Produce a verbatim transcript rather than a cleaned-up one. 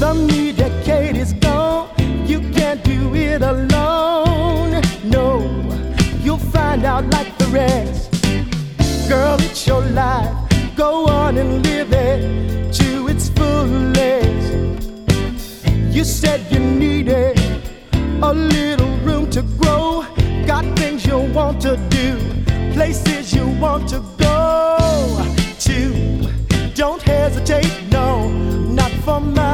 Some new decade is gone. You can't do it alone. No, you'll find out like the rest. Girl, it's your life. Go on and live it to its fullest. You said you needed a little room to grow. Got things you want to do, places you want to go to. Don't hesitate, no.